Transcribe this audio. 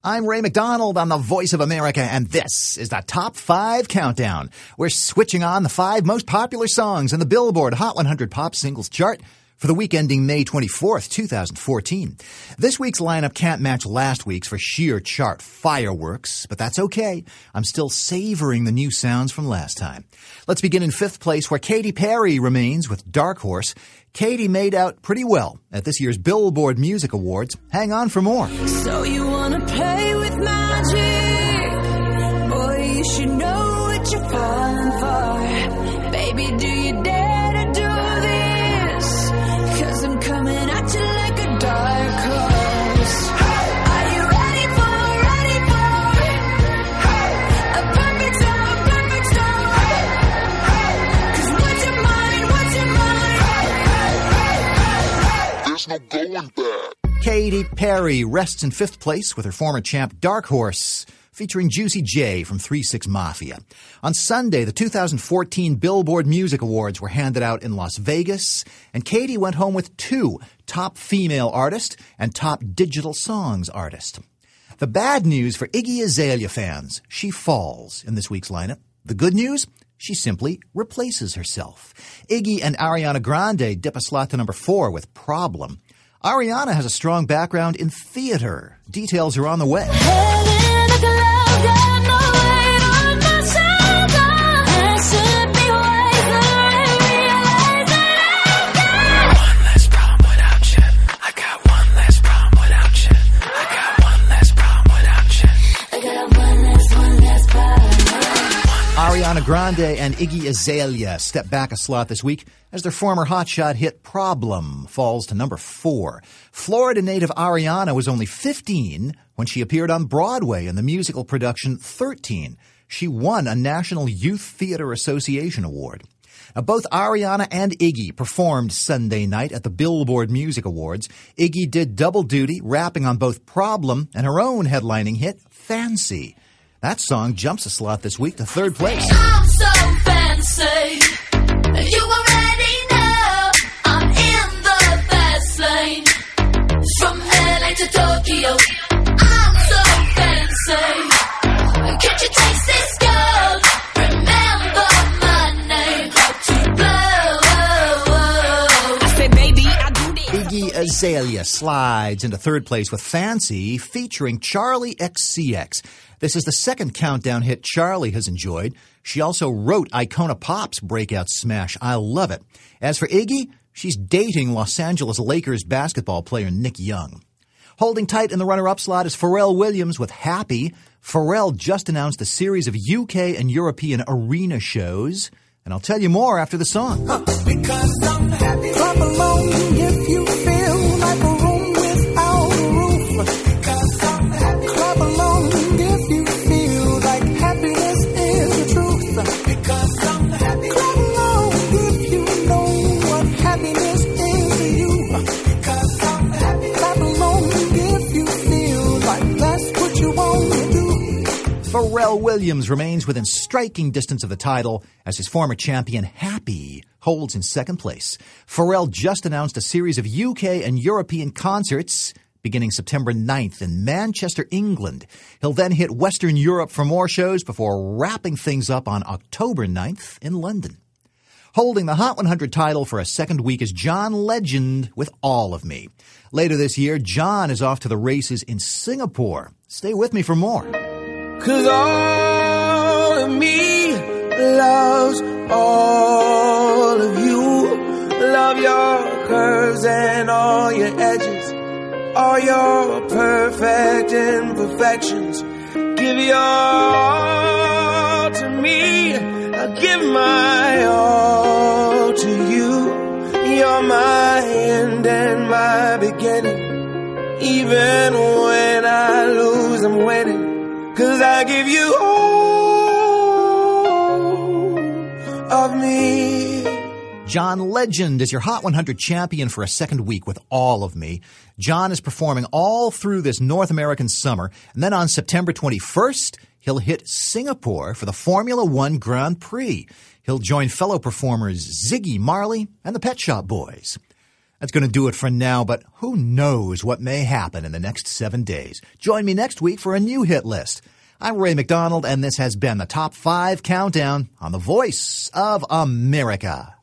I'm Ray McDonald on the Voice of America, and this is the Top 5 Countdown. We're switching on the 5 most popular songs in the Billboard Hot 100 Pop Singles Chart for the week ending May 24th, 2014. This week's lineup can't match last week's for sheer chart fireworks, but that's okay. I'm still savoring the new sounds from last time. Let's begin in 5th place, where Katy Perry remains with Dark Horse. Katy made out pretty well at this year's Billboard Music Awards. Hang on for more. So you wanna play with magic? Boy, you should know what you're falling for. Baby, do you dare to do this? 'Cause I'm coming at you like a dark horse. Are you ready for a perfect storm, perfect storm? 'Cause what's your mind, There's no going back. Katy Perry rests in 5th place with her former champ Dark Horse, featuring Juicy J from 3-6 Mafia. On Sunday, the 2014 Billboard Music Awards were handed out in Las Vegas, and Katy went home with 2 Top Female Artist and Top Digital Songs Artist. The bad news for Iggy Azalea fans, she falls in this week's lineup. The good news? She simply replaces herself. Iggy and Ariana Grande dip a slot to number 4 with Problem. Ariana has a strong background in theater. Details are on the way. Ariana Grande and Iggy Azalea step back a slot this week as their former hotshot hit Problem falls to number 4. Florida native Ariana was only 15 when she appeared on Broadway in the musical production 13. She won a National Youth Theater Association award. Now, both Ariana and Iggy performed Sunday night at the Billboard Music Awards. Iggy did double duty, rapping on both Problem and her own headlining hit, Fancy. That song jumps a slot this week to 3rd place. I'm so fancy. You already know I'm in the fast lane. From LA to Tokyo, I'm so fancy. Can't you taste this gold? Remember my name, how to blow. I say, baby, I do this. Iggy Azalea slides into 3rd place with Fancy, featuring Charlie XCX. This is the second countdown hit Charlie has enjoyed. She also wrote Icona Pop's breakout smash, I Love It. As for Iggy, she's dating Los Angeles Lakers basketball player Nick Young. Holding tight in the runner-up slot is Pharrell Williams with Happy. Pharrell just announced a series of UK and European arena shows, and I'll tell you more after the song. Because I'm happy. Clap along if you feel like a room without a roof. Because I'm happy. Clap along if you feel like happiness is the truth. Because I'm happy. Clap along if you know what happiness is to you. Because I'm happy. Clap along if you feel like that's what you want to do. Pharrell Williams remains within striking distance of the title as his former champion Happy holds in 2nd place. Pharrell just announced a series of UK and European concerts beginning September 9th in Manchester, England. He'll then hit Western Europe for more shows before wrapping things up on October 9th in London. Holding the Hot 100 title for a second week is John Legend with All of Me. Later this year, John is off to the races in Singapore. Stay with me for more. 'Cause all of me loves all of you. Love your curves and all your edges, all your perfect imperfections. Give your all to me, I give my all to you. You're my end and my beginning. Even when I lose, I'm winning. 'Cause I give you all of me. John Legend is your Hot 100 champion for a second week with All of Me. John is performing all through this North American summer, and then on September 21st, he'll hit Singapore for the Formula One Grand Prix. He'll join fellow performers Ziggy Marley and the Pet Shop Boys. That's going to do it for now, but who knows what may happen in the next 7 days. Join me next week for a new hit list. I'm Ray McDonald, and this has been the Top 5 Countdown on the Voice of America.